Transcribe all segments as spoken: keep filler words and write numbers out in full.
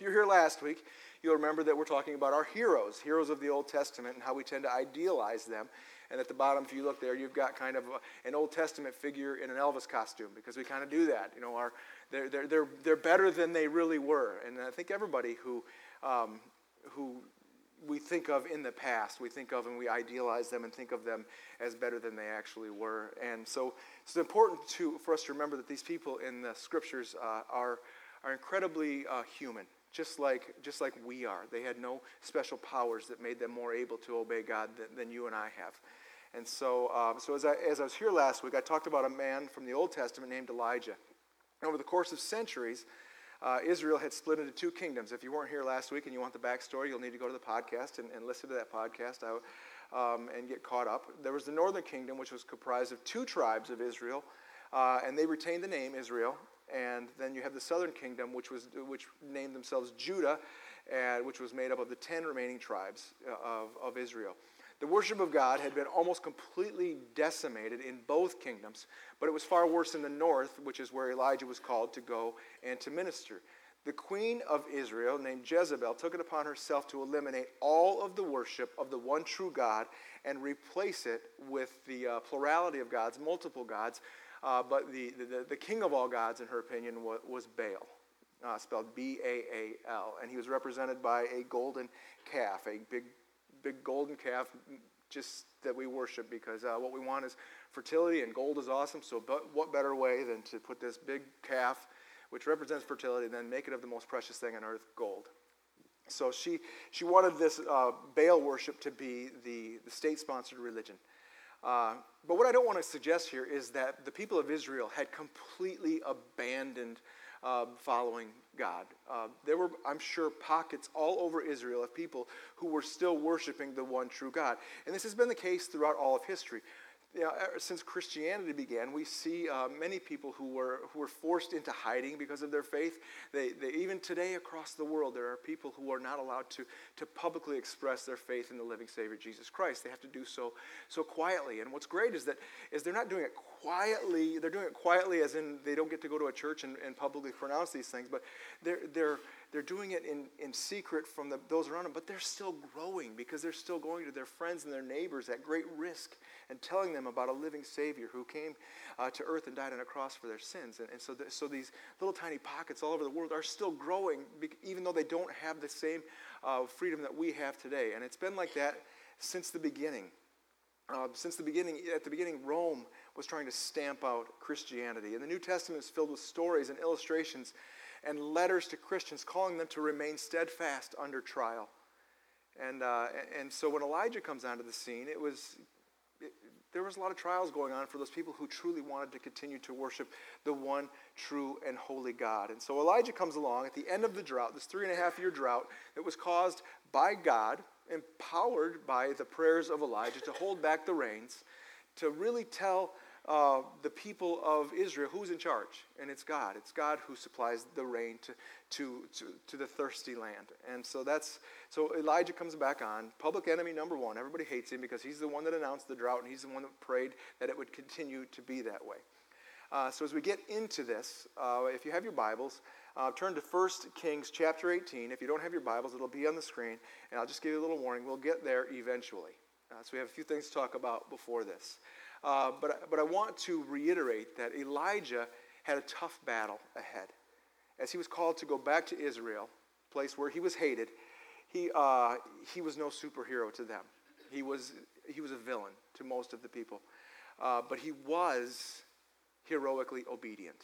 you were here last week, you'll remember that we're talking about our heroes, heroes of the Old Testament, and how we tend to idealize them. And at the bottom, if you look there, you've got kind of a, an Old Testament figure in an Elvis costume, because we kind of do that. You know, our, they're, they're, they're, they're better than they really were. And I think everybody who, um, who we think of in the past, we think of and we idealize them and think of them as better than they actually were. And so it's important to, for us to remember that these people in the Scriptures uh, are, are incredibly uh, human. Just like just like we are. They had no special powers that made them more able to obey God than, than you and I have. And so um, so as I, as I was here last week, I talked about a man from the Old Testament named Elijah. And over the course of centuries, uh, Israel had split into two kingdoms. If you weren't here last week and you want the backstory, you'll need to go to the podcast and, and listen to that podcast I, um, and get caught up. There was the northern kingdom, which was comprised of two tribes of Israel, uh, and they retained the name Israel. And then you have the southern kingdom, which was which named themselves Judah, and which was made up of the ten remaining tribes of, of Israel. The worship of God had been almost completely decimated in both kingdoms, but it was far worse in the north, which is where Elijah was called to go and to minister. The queen of Israel, named Jezebel, took it upon herself to eliminate all of the worship of the one true God and replace it with the uh, plurality of gods, multiple gods. Uh, but the, the, the king of all gods, in her opinion, was, was Baal, uh, spelled B A A L. And he was represented by a golden calf, a big big golden calf just that we worship because uh, what we want is fertility, and gold is awesome. So but what better way than to put this big calf, which represents fertility, and then make it of the most precious thing on earth, gold. So she, she wanted this uh, Baal worship to be the, the state-sponsored religion. Uh, but what I don't want to suggest here is that the people of Israel had completely abandoned uh, following God. Uh, there were, I'm sure, pockets all over Israel of people who were still worshiping the one true God. And this has been the case throughout all of history. You know, since Christianity began, we see uh, many people who were who were forced into hiding because of their faith. They, they even today across the world, there are people who are not allowed to to publicly express their faith in the living Savior Jesus Christ. They have to do so so quietly. And what's great is that is they're not doing it quietly. They're doing it quietly, as in they don't get to go to a church and, and publicly pronounce these things. But they're they're they're doing it in, in secret from the, those around them. But they're still growing because they're still going to their friends and their neighbors at great risk and telling them about a living Savior who came uh, to earth and died on a cross for their sins. And, and so, the, so these little tiny pockets all over the world are still growing, even though they don't have the same uh, freedom that we have today. And it's been like that since the beginning. Uh, since the beginning, at the beginning, Rome was trying to stamp out Christianity. And the New Testament is filled with stories and illustrations and letters to Christians calling them to remain steadfast under trial. And uh, and so when Elijah comes onto the scene, it was it, there was a lot of trials going on for those people who truly wanted to continue to worship the one true and holy God. And so Elijah comes along at the end of the drought, this three and a half year drought that was caused by God, empowered by the prayers of Elijah to hold back the rains, to really tell Uh, the people of Israel who's in charge, and it's God. It's God who supplies the rain to, to to to the thirsty land. And so that's so Elijah comes back on, public enemy number one. Everybody hates him because he's the one that announced the drought, and he's the one that prayed that it would continue to be that way. Uh, so as we get into this, uh, if you have your Bibles, uh, turn to First Kings chapter eighteen. If you don't have your Bibles, it'll be on the screen, and I'll just give you a little warning. We'll get there eventually. Uh, so we have a few things to talk about before this. Uh, but, but I want to reiterate that Elijah had a tough battle ahead. As he was called to go back to Israel, a place where he was hated, he, uh, he was no superhero to them. He was, he was a villain to most of the people. Uh, but he was heroically obedient.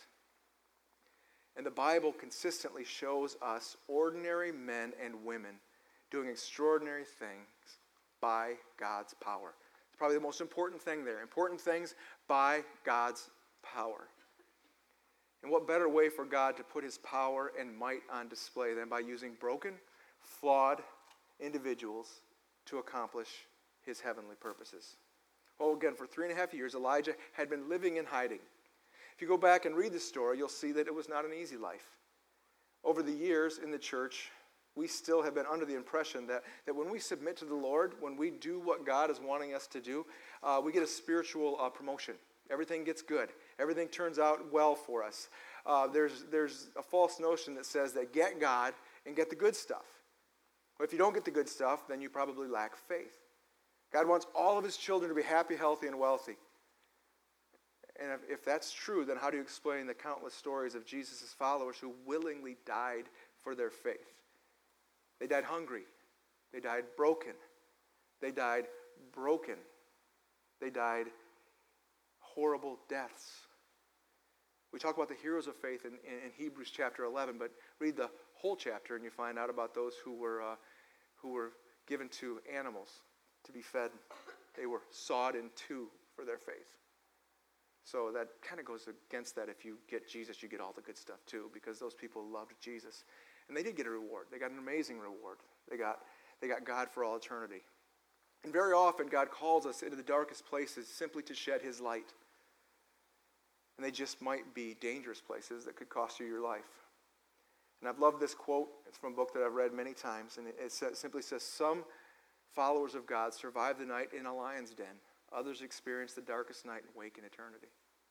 And the Bible consistently shows us ordinary men and women doing extraordinary things by God's power. Probably the most important thing there. Important things by God's power. And what better way for God to put his power and might on display than by using broken, flawed individuals to accomplish his heavenly purposes? Well, again, for three and a half years, Elijah had been living in hiding. If you go back and read the story, you'll see that it was not an easy life. Over the years in the church, we still have been under the impression that, that when we submit to the Lord, when we do what God is wanting us to do, uh, we get a spiritual uh, promotion. Everything gets good. Everything turns out well for us. Uh, there's, there's a false notion that says that get God and get the good stuff. Well, if you don't get the good stuff, then you probably lack faith. God wants all of his children to be happy, healthy, and wealthy. And if, if that's true, then how do you explain the countless stories of Jesus' followers who willingly died for their faith? They died hungry. They died broken. They died broken. They died horrible deaths. We talk about the heroes of faith in, in, in Hebrews chapter eleven, but read the whole chapter and you find out about those who were uh, who were given to animals to be fed. They were sawed in two for their faith. So that kind of goes against that. If you get Jesus, you get all the good stuff too, because those people loved Jesus. And they did get a reward. They got an amazing reward. They got, they got God for all eternity. And very often God calls us into the darkest places simply to shed his light. And they just might be dangerous places that could cost you your life. And I've loved this quote. It's from a book that I've read many times. And it says, simply says, some followers of God survive the night in a lion's den. Others experience the darkest night and wake in eternity.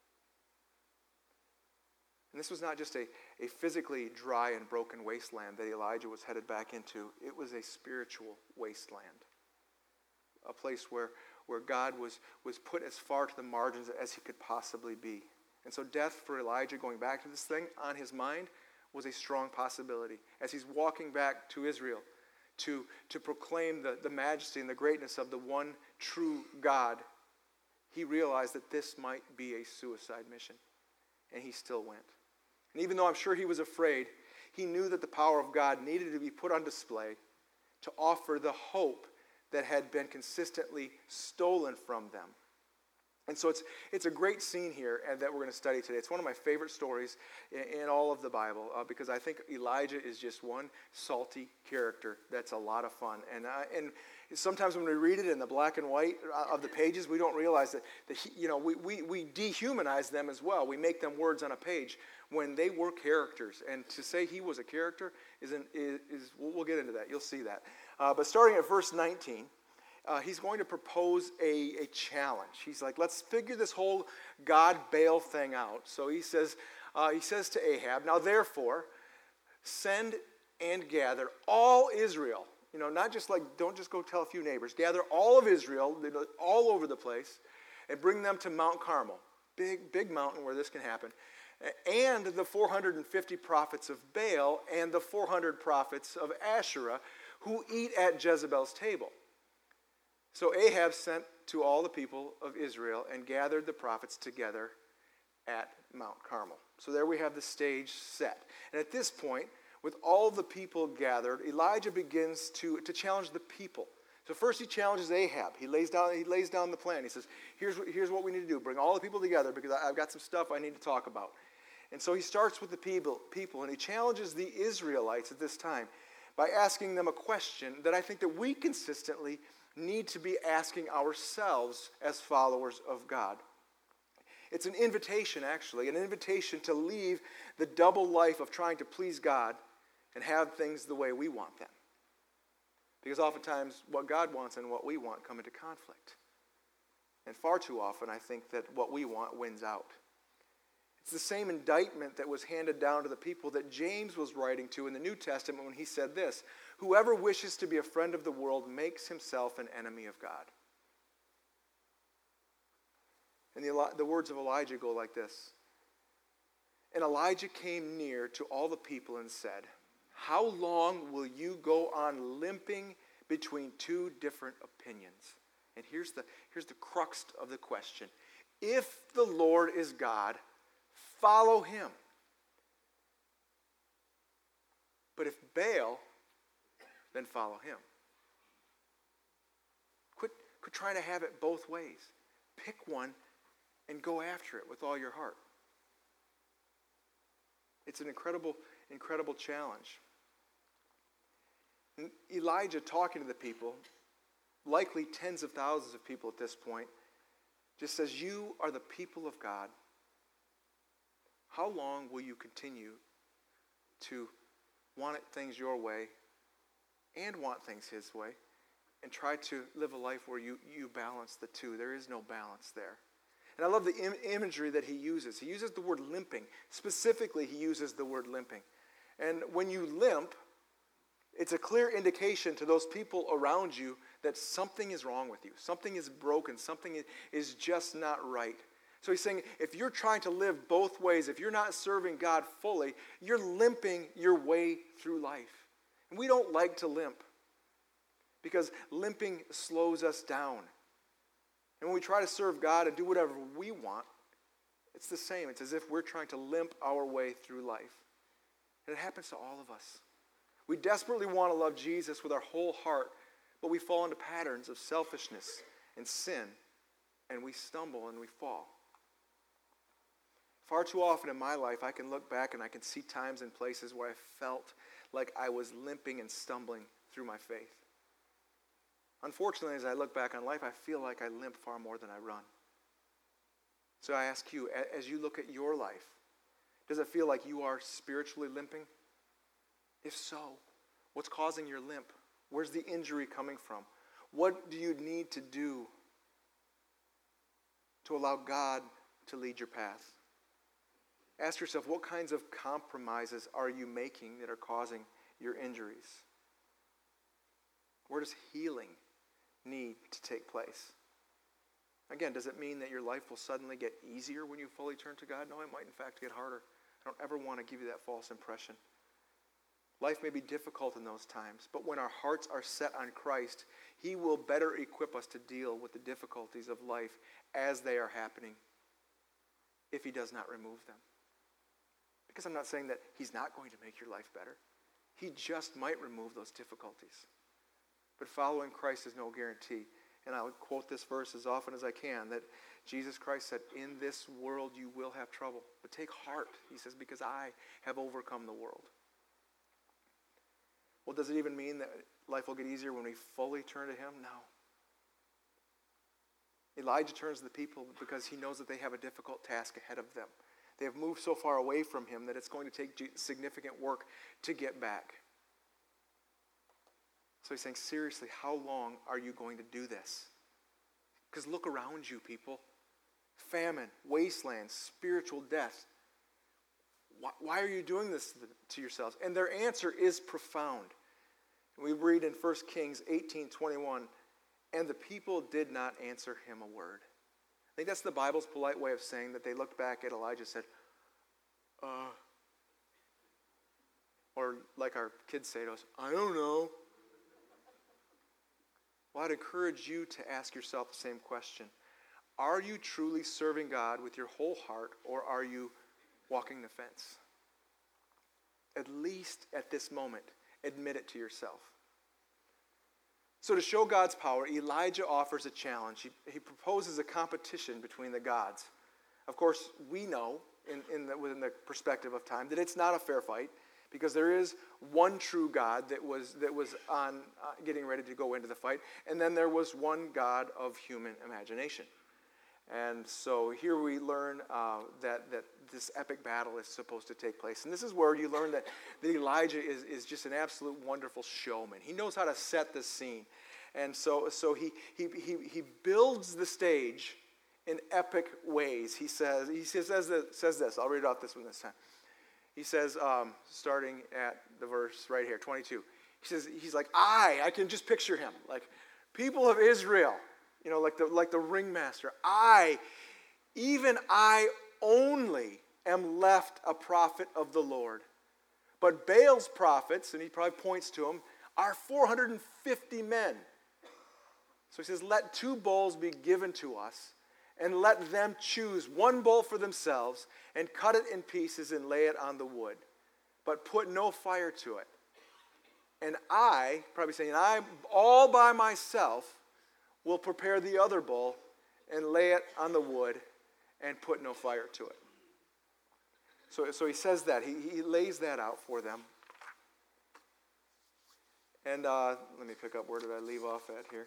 And this was not just a, a physically dry and broken wasteland that Elijah was headed back into. It was a spiritual wasteland. A place where, where God was, was put as far to the margins as he could possibly be. And so death for Elijah, going back to this thing on his mind, was a strong possibility. As he's walking back to Israel to, to proclaim the, the majesty and the greatness of the one true God, he realized that this might be a suicide mission. And he still went. And even though I'm sure he was afraid, he knew that the power of God needed to be put on display to offer the hope that had been consistently stolen from them. And so it's it's a great scene here and that we're going to study today. It's one of my favorite stories in, in all of the Bible uh, because I think Elijah is just one salty character that's a lot of fun. And uh, and sometimes when we read it in the black and white of the pages, we don't realize that, that he, you know, we, we, we dehumanize them as well. We make them words on a page when they were characters. And to say he was a character is, an, is, is we'll get into that. You'll see that. Uh, but starting at verse nineteen, Uh, he's going to propose a, a challenge. He's like, let's figure this whole God-Baal thing out. So he says, uh, he says to Ahab, now therefore, send and gather all Israel. You know, not just like, don't just go tell a few neighbors. Gather all of Israel, all over the place, and bring them to Mount Carmel. Big, big mountain where this can happen. And the four hundred fifty prophets of Baal and the four hundred prophets of Asherah who eat at Jezebel's table. So Ahab sent to all the people of Israel and gathered the prophets together at Mount Carmel. So there we have the stage set. And at this point, with all the people gathered, Elijah begins to, to challenge the people. So first he challenges Ahab. He lays down, he lays down the plan. He says, here's, here's what we need to do. Bring all the people together because I've got some stuff I need to talk about. And so he starts with the people, people and he challenges the Israelites at this time by asking them a question that I think that we consistently need to be asking ourselves as followers of God. It's an invitation, actually, an invitation to leave the double life of trying to please God and have things the way we want them. Because oftentimes what God wants and what we want come into conflict. And far too often I think that what we want wins out. It's the same indictment that was handed down to the people that James was writing to in the New Testament when he said this, whoever wishes to be a friend of the world makes himself an enemy of God. And the, the words of Elijah go like this. And Elijah came near to all the people and said, how long will you go on limping between two different opinions? And here's the, here's the crux of the question. If the Lord is God, follow him. But if Baal, then follow him. Quit, quit trying to have it both ways. Pick one and go after it with all your heart. It's an incredible, incredible challenge. And Elijah talking to the people, likely tens of thousands of people at this point, just says, you are the people of God. How long will you continue to want things your way and want things his way and try to live a life where you, you balance the two? There is no balance there. And I love the im- imagery that he uses. He uses the word limping. Specifically, he uses the word limping. And when you limp, It's a clear indication to those people around you that something is wrong with you. Something is broken. Something is just not right. So he's saying, if you're trying to live both ways, if you're not serving God fully, you're limping your way through life. And we don't like to limp because limping slows us down. And when we try to serve God and do whatever we want, it's the same. It's as if we're trying to limp our way through life. And it happens to all of us. We desperately want to love Jesus with our whole heart, but we fall into patterns of selfishness and sin, and we stumble and we fall. Far too often in my life, I can look back and I can see times and places where I felt like I was limping and stumbling through my faith. Unfortunately, as I look back on life, I feel like I limp far more than I run. So I ask you, as you look at your life, does it feel like you are spiritually limping? If so, what's causing your limp? Where's the injury coming from? What do you need to do to allow God to lead your path? Ask yourself, what kinds of compromises are you making that are causing your injuries? Where does healing need to take place? Again, does it mean that your life will suddenly get easier when you fully turn to God? No, it might in fact get harder. I don't ever want to give you that false impression. Life may be difficult in those times, but when our hearts are set on Christ, He will better equip us to deal with the difficulties of life as they are happening, if He does not remove them. Because I'm not saying that He's not going to make your life better. He just might remove those difficulties. But following Christ is no guarantee. And I would quote this verse as often as I can, that Jesus Christ said, in this world you will have trouble. But take heart, He says, because I have overcome the world. Well, does it even mean that life will get easier when we fully turn to Him? No. Elijah turns to the people because he knows that they have a difficult task ahead of them. They have moved so far away from Him that it's going to take significant work to get back. So he's saying, seriously, how long are you going to do this? Because look around you, people. Famine, wastelands, spiritual death. Why, why are you doing this to yourselves? And their answer is profound. We read in First Kings eighteen twenty-one, and the people did not answer him a word. I think that's the Bible's polite way of saying that they looked back at Elijah and said, uh, or like our kids say to us, I don't know. Well, I'd encourage you to ask yourself the same question. Are you truly serving God with your whole heart, or are you walking the fence? At least at this moment, admit it to yourself. So to show God's power, Elijah offers a challenge. He, he proposes a competition between the gods. Of course, we know, in, in the, within the perspective of time, that it's not a fair fight, because there is one true God that was that was on uh, getting ready to go into the fight, and then there was one God of human imagination. And so here we learn uh, that, that this epic battle is supposed to take place. And this is where you learn that, that Elijah is, is just an absolute wonderful showman. He knows how to set the scene. And so, so he, he, he, he builds the stage in epic ways. He says, he says, says this, I'll read it off this one this time. He says, um, starting at the verse right here, twenty-two. He says, he's like, I, I can just picture him, like, people of Israel, you know, like the like the ringmaster. I, even I only am left a prophet of the Lord. But Baal's prophets, and he probably points to them, are four hundred fifty men. So he says, let two bulls be given to us, and let them choose one bull for themselves, and cut it in pieces and lay it on the wood. But put no fire to it. And I, probably saying, I all by myself will prepare the other bull and lay it on the wood and put no fire to it. So, so he says that. He, he lays that out for them. And uh, let me pick up, where did I leave off at here?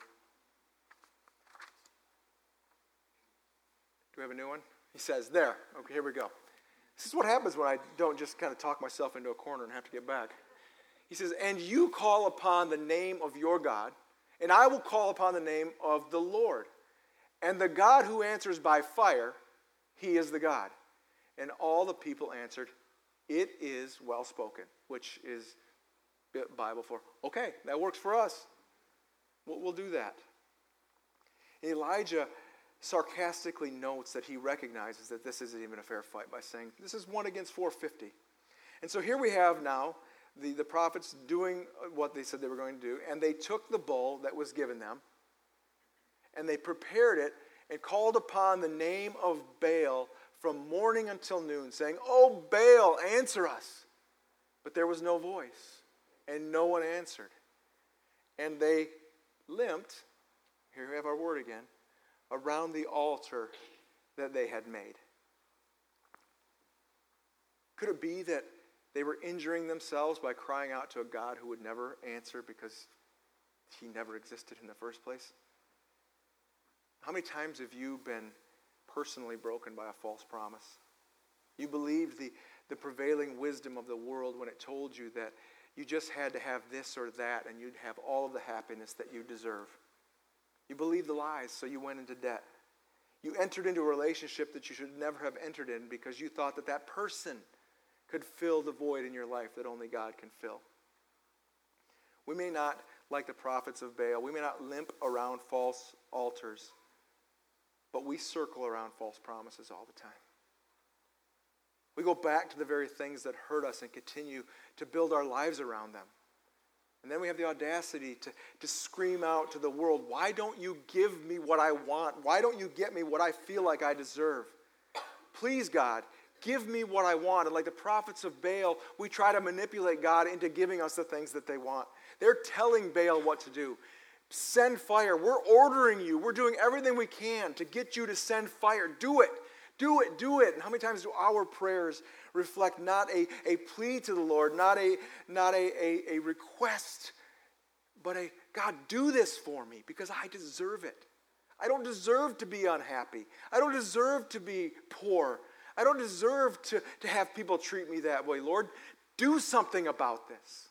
Do we have a new one? He says, there. Okay, here we go. This is what happens when I don't just kind of talk myself into a corner and have to get back. He says, and you call upon the name of your God, and I will call upon the name of the Lord. And the God who answers by fire, he is the God. And all the people answered, it is well spoken, which is Bible for, okay, that works for us. We'll, we'll do that. Elijah sarcastically notes that he recognizes that this isn't even a fair fight by saying, this is one against four hundred fifty. And so here we have now the, the prophets doing what they said they were going to do, and they took the bull that was given them, and they prepared it and called upon the name of Baal from morning until noon, saying, "Oh, Baal, answer us." But there was no voice, and no one answered. And they limped, here we have our word again, around the altar that they had made. Could it be that they were injuring themselves by crying out to a God who would never answer because he never existed in the first place? How many times have you been personally broken by a false promise? You believed the, the prevailing wisdom of the world when it told you that you just had to have this or that and you'd have all of the happiness that you deserve. You believed the lies, so you went into debt. You entered into a relationship that you should never have entered in because you thought that that person could fill the void in your life that only God can fill. We may not, like the prophets of Baal, we may not limp around false altars, but we circle around false promises all the time. We go back to the very things that hurt us and continue to build our lives around them. And then we have the audacity to, to scream out to the world, why don't you give me what I want? Why don't you get me what I feel like I deserve? Please, God, give me what I want. And like the prophets of Baal, we try to manipulate God into giving us the things that they want. They're telling Baal what to do. Send fire. We're ordering you. We're doing everything we can to get you to send fire. Do it. Do it. Do it. And how many times do our prayers reflect not a, a plea to the Lord, not a not a, a, a request, but a, God, do this for me because I deserve it. I don't deserve to be unhappy. I don't deserve to be poor. I don't deserve to, to have people treat me that way. Lord, do something about this.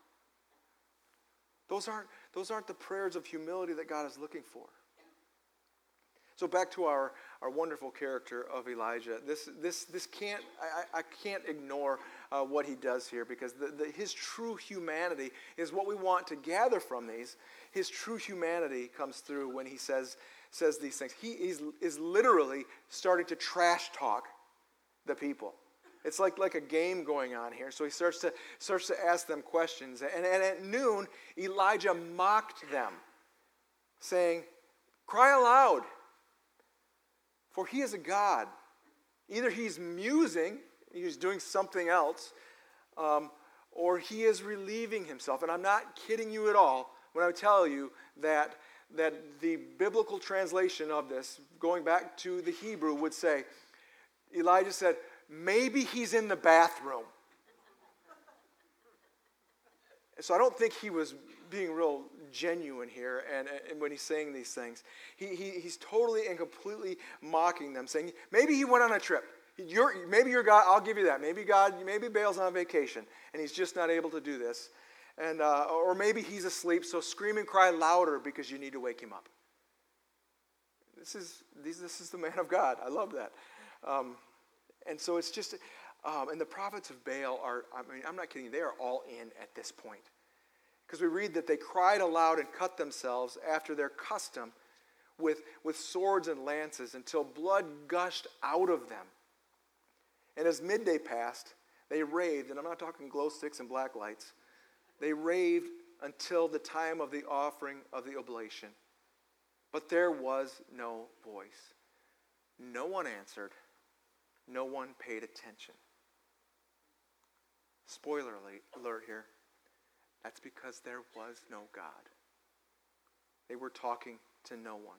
Those aren't, those aren't the prayers of humility that God is looking for. So back to our, our wonderful character of Elijah. This this this can't I, I can't ignore uh, what he does here because the, the, his true humanity is what we want to gather from these. His true humanity comes through when he says says these things. He is is literally starting to trash talk the people. It's like, like a game going on here. So he starts to starts to ask them questions. And, and at noon, Elijah mocked them, saying, "Cry aloud. For he is a God." Either he's musing, he's doing something else, um, or he is relieving himself. And I'm not kidding you at all when I tell you that, that the biblical translation of this, going back to the Hebrew, would say, Elijah said, maybe he's in the bathroom. So I don't think he was being real genuine here and, and when he's saying these things. He, he, he's totally and completely mocking them, saying, maybe he went on a trip. You're, maybe you're God, I'll give you that. Maybe God, maybe Baal's on vacation and he's just not able to do this. And uh, or maybe he's asleep, so scream and cry louder because you need to wake him up. This is, this is the man of God. I love that. Um, and so it's just, um, and the prophets of Baal are, I mean, I'm not kidding you, they are all in at this point. Because we read that they cried aloud and cut themselves after their custom with, with swords and lances until blood gushed out of them. And as midday passed, they raved, and I'm not talking glow sticks and black lights, they raved until the time of the offering of the oblation. But there was no voice. No one answered. No one paid attention. Spoiler alert here. That's because there was no God. They were talking to no one.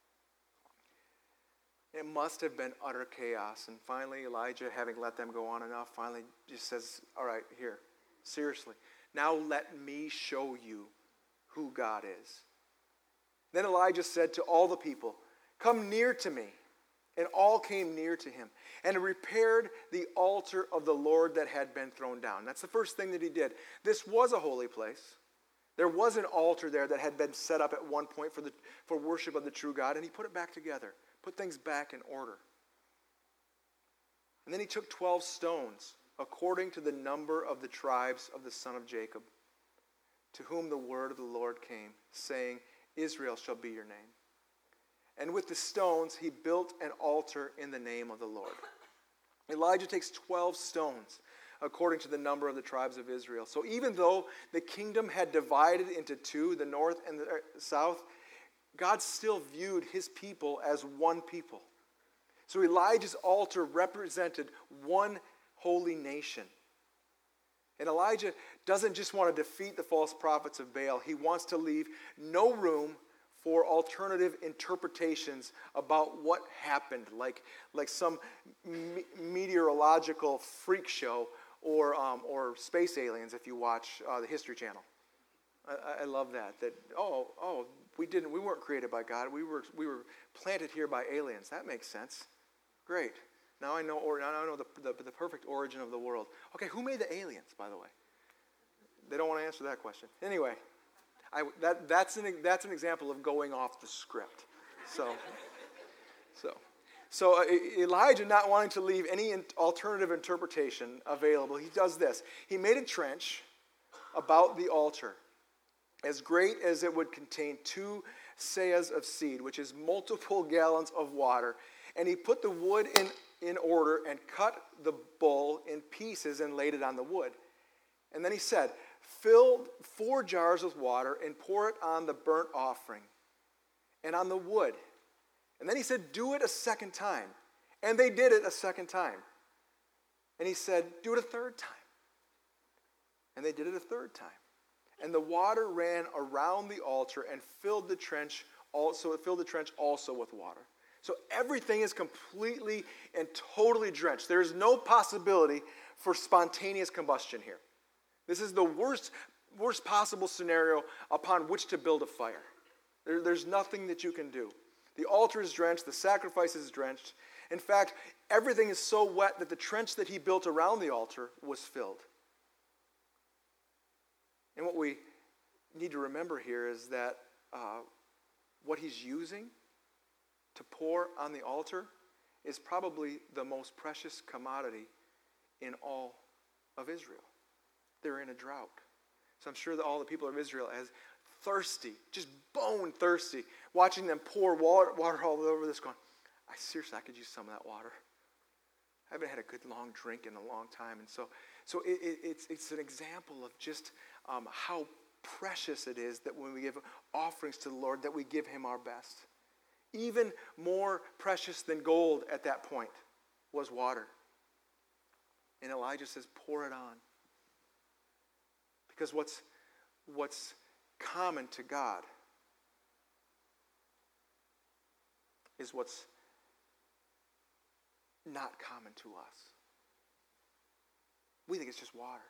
It must have been utter chaos. And finally, Elijah, having let them go on enough, finally just says, all right, here, seriously, now let me show you who God is. Then Elijah said to all the people, come near to me. And all came near to him and repaired the altar of the Lord that had been thrown down. That's the first thing that he did. This was a holy place. There was an altar there that had been set up at one point for the for worship of the true God, and he put it back together, put things back in order. And then he took twelve stones, according to the number of the tribes of the son of Jacob. to whom the word of the Lord came, saying, Israel shall be your name. And with the stones he built an altar in the name of the Lord. Elijah takes twelve stones, according to the number of the tribes of Israel. So even though the kingdom had divided into two, the north and the south, God still viewed his people as one people. So Elijah's altar represented one holy nation. And Elijah doesn't just want to defeat the false prophets of Baal. He wants to leave no room for alternative interpretations about what happened, like, like some me- meteorological freak show or, um, or space aliens if you watch uh, the History Channel. I, I love that. That oh oh we didn't we weren't created by God. We were we were planted here by aliens. That makes sense. Great. Now I know or now I know the, the the perfect origin of the world. Okay, who made the aliens, by the way? They don't want to answer that question. Anyway, I that that's an that's an example of going off the script. So so so uh, Elijah, not wanting to leave any alternative interpretation available, he does this. He made a trench about the altar, as great as it would contain two seahs of seed, which is multiple gallons of water. And he put the wood in, in order and cut the bull in pieces and laid it on the wood. And then he said, fill four jars with water and pour it on the burnt offering and on the wood. And then he said, do it a second time. And they did it a second time. And he said, do it a third time. And they did it a third time. And the water ran around the altar and filled the trench also, it filled the trench also with water. So everything is completely and totally drenched. There is no possibility for spontaneous combustion here. This is the worst, worst possible scenario upon which to build a fire. There, there's nothing that you can do. The altar is drenched, the sacrifice is drenched. In fact, everything is so wet that the trench that he built around the altar was filled. And what we need to remember here is that uh, what he's using to pour on the altar is probably the most precious commodity in all of Israel. They're in a drought. So I'm sure that all the people of Israel as thirsty, just bone thirsty, watching them pour water, water all over this going, I seriously, I could use some of that water. I haven't had a good long drink in a long time. And so so it, it, it's, it's an example of just um, how precious it is that when we give offerings to the Lord, that we give him our best. Even more precious than gold at that point was water. And Elijah says, pour it on. Because what's, what's common to God is what's not common to us. We think it's just water.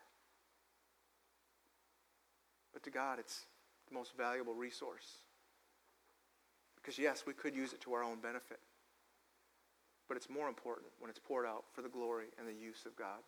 But to God, it's the most valuable resource. Because yes, we could use it to our own benefit. But it's more important when it's poured out for the glory and the use of God.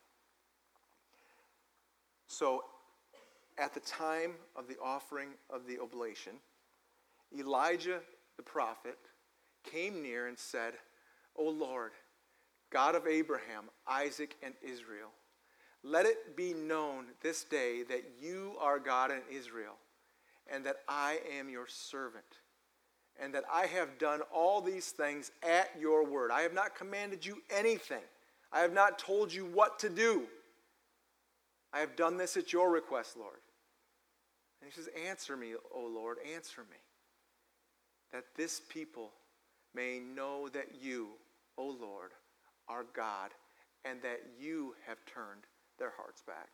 So, at the time of the offering of the oblation, Elijah the prophet came near and said, O Lord, God of Abraham, Isaac, and Israel, let it be known this day that you are God in Israel, and that I am your servant, and that I have done all these things at your word. I have not commanded you anything. I have not told you what to do. I have done this at your request, Lord. And he says, answer me, O Lord, answer me, that this people may know that you, O Lord, are God, and that you have turned their hearts back.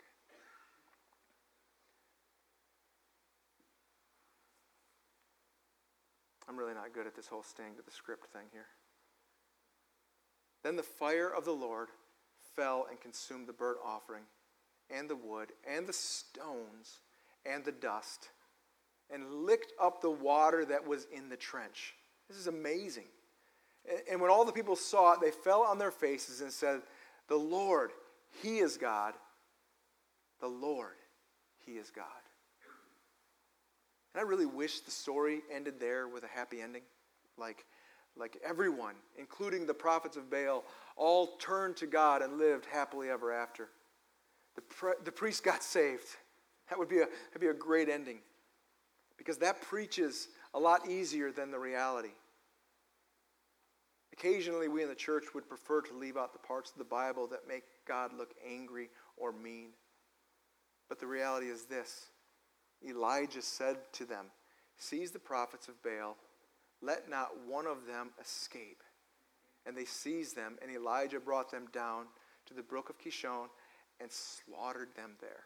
I'm really not good at this whole staying to the script thing here. Then the fire of the Lord fell and consumed the burnt offering and the wood and the stones and the dust and licked up the water that was in the trench. This is amazing. And when all the people saw it, they fell on their faces and said, the Lord, he is God. The Lord, he is God. And I really wish the story ended there with a happy ending. Like, like everyone, including the prophets of Baal, all turned to God and lived happily ever after. The, pre- the priest got saved. That would be a, that'd be a great ending, because that preaches a lot easier than the reality. Occasionally, we in the church would prefer to leave out the parts of the Bible that make God look angry or mean. But the reality is this. Elijah said to them, "Seize the prophets of Baal, let not one of them escape." And they seized them, and Elijah brought them down to the brook of Kishon and slaughtered them there.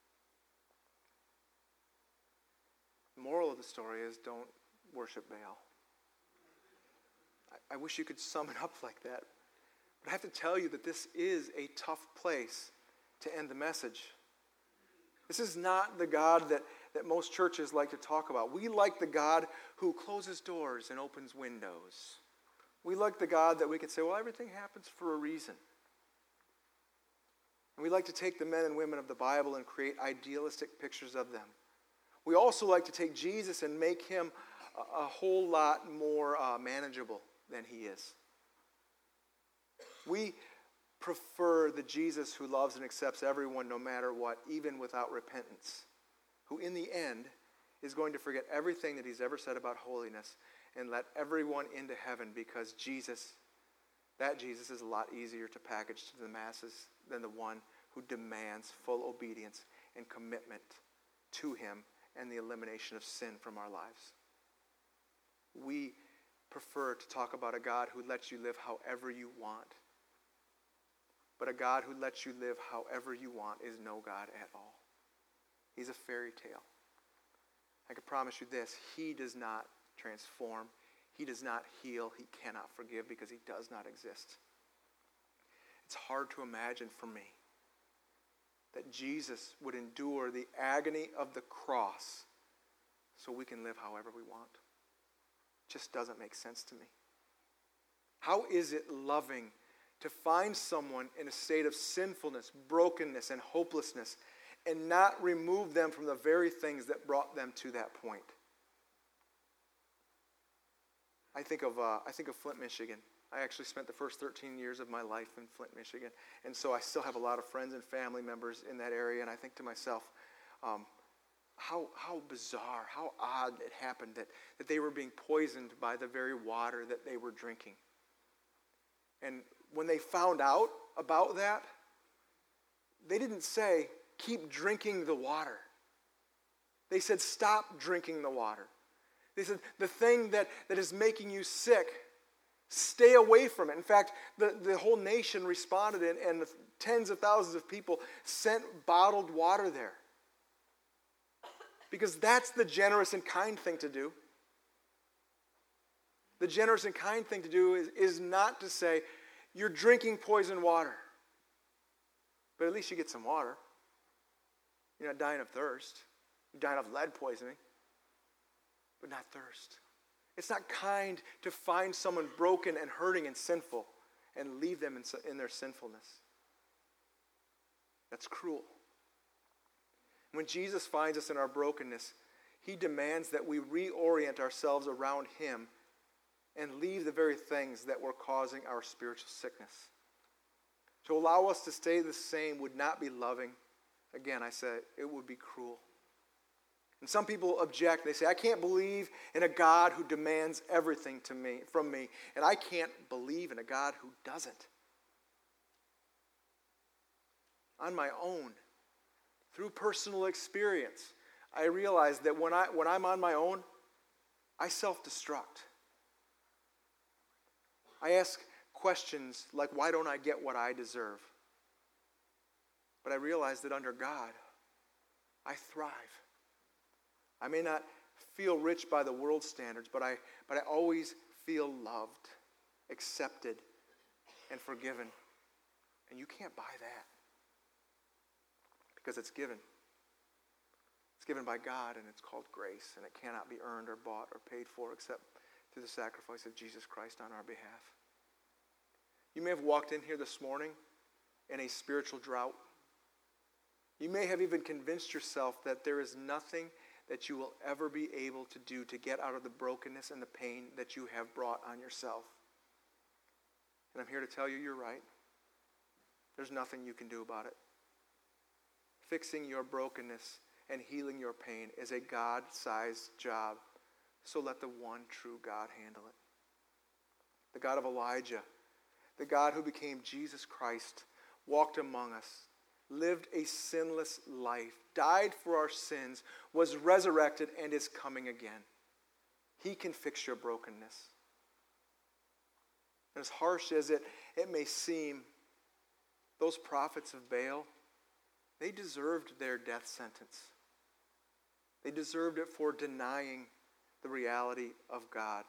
The moral of the story is, don't worship Baal. I, I wish you could sum it up like that. But I have to tell you that this is a tough place to end the message. This is not the God that, that most churches like to talk about. We like the God who closes doors and opens windows. We like the God that we can say, well, everything happens for a reason. And we like to take the men and women of the Bible and create idealistic pictures of them. We also like to take Jesus and make him a, a whole lot more uh, manageable than he is. We prefer the Jesus who loves and accepts everyone no matter what, even without repentance, who in the end is going to forget everything that he's ever said about holiness and let everyone into heaven, because Jesus, that Jesus is a lot easier to package to the masses than the one who demands full obedience and commitment to him and the elimination of sin from our lives. We prefer to talk about a God who lets you live however you want. But a God who lets you live however you want is no God at all. He's a fairy tale. I can promise you this, he does not transform. He does not heal. He cannot forgive because he does not exist. It's hard to imagine for me that Jesus would endure the agony of the cross so we can live however we want. It just doesn't make sense to me. How is it loving to find someone in a state of sinfulness, brokenness, and hopelessness and not remove them from the very things that brought them to that point? I think of uh, I think of Flint, Michigan. I actually spent the first thirteen years of my life in Flint, Michigan. And so I still have a lot of friends and family members in that area. And I think to myself, um, how how bizarre, how odd it happened that, that they were being poisoned by the very water that they were drinking. And when they found out about that, they didn't say, keep drinking the water. They said, stop drinking the water. They said, the thing that, that is making you sick, stay away from it. In fact, the, the whole nation responded, and, and the tens of thousands of people sent bottled water there. Because that's the generous and kind thing to do. The generous and kind thing to do is, is not to say, you're drinking poison water. But at least you get some water. You're not dying of thirst. You're dying of lead poisoning. But not thirst. It's not kind to find someone broken and hurting and sinful and leave them in, in their sinfulness. That's cruel. When Jesus finds us in our brokenness, he demands that we reorient ourselves around him and leave the very things that were causing our spiritual sickness. To allow us to stay the same would not be loving. Again, I said it would be cruel. And some people object. They say, I can't believe in a God who demands everything to me, from me, and I can't believe in a God who doesn't. On my own, through personal experience, I realize that when, I, when I'm on my own, I self-destruct. I ask questions like, why don't I get what I deserve? But I realize that under God, I thrive. I may not feel rich by the world's standards, but I, but I always feel loved, accepted, and forgiven. And you can't buy that because it's given. It's given by God, and it's called grace, and it cannot be earned or bought or paid for except through the sacrifice of Jesus Christ on our behalf. You may have walked in here this morning in a spiritual drought. You may have even convinced yourself that there is nothing that you will ever be able to do to get out of the brokenness and the pain that you have brought on yourself. And I'm here to tell you you're right. There's nothing you can do about it. Fixing your brokenness and healing your pain is a God-sized job. So let the one true God handle it. The God of Elijah, the God who became Jesus Christ, walked among us, lived a sinless life, died for our sins, was resurrected, and is coming again. He can fix your brokenness. And as harsh as it, it may seem, those prophets of Baal, they deserved their death sentence. They deserved it for denying the reality of God.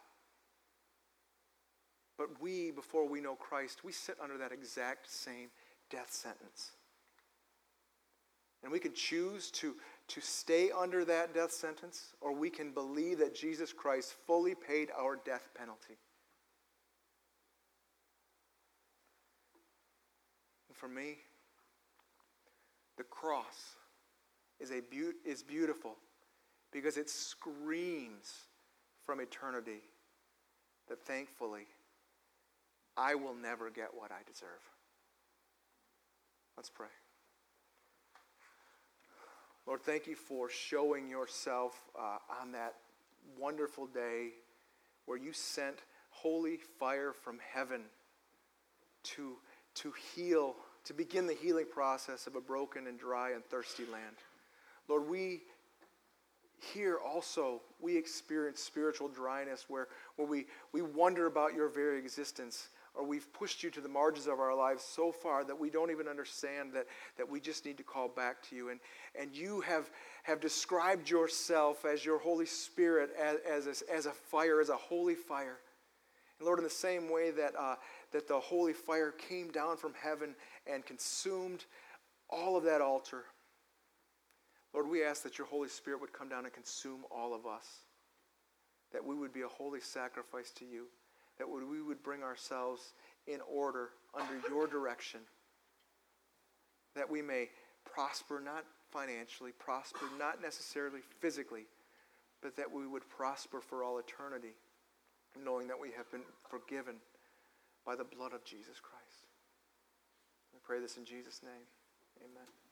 But we, before we know Christ, we sit under that exact same death sentence. And we can choose to, to stay under that death sentence, or we can believe that Jesus Christ fully paid our death penalty. And for me, the cross is, a be- is beautiful because it screams from eternity that thankfully I will never get what I deserve. Let's pray. Lord, thank you for showing yourself uh, on that wonderful day where you sent holy fire from heaven to, to heal, to begin the healing process of a broken and dry and thirsty land. Lord, we here also, we experience spiritual dryness where, where we, we wonder about your very existence, or we've pushed you to the margins of our lives so far that we don't even understand that, that we just need to call back to you. And, and you have, have described yourself as your Holy Spirit, as, as, a, as a fire, as a holy fire. And Lord, in the same way that, uh, that the holy fire came down from heaven and consumed all of that altar, Lord, we ask that your Holy Spirit would come down and consume all of us, that we would be a holy sacrifice to you, that we would bring ourselves in order under your direction, that we may prosper not financially, prosper not necessarily physically, but that we would prosper for all eternity, knowing that we have been forgiven by the blood of Jesus Christ. We pray this in Jesus' name. Amen.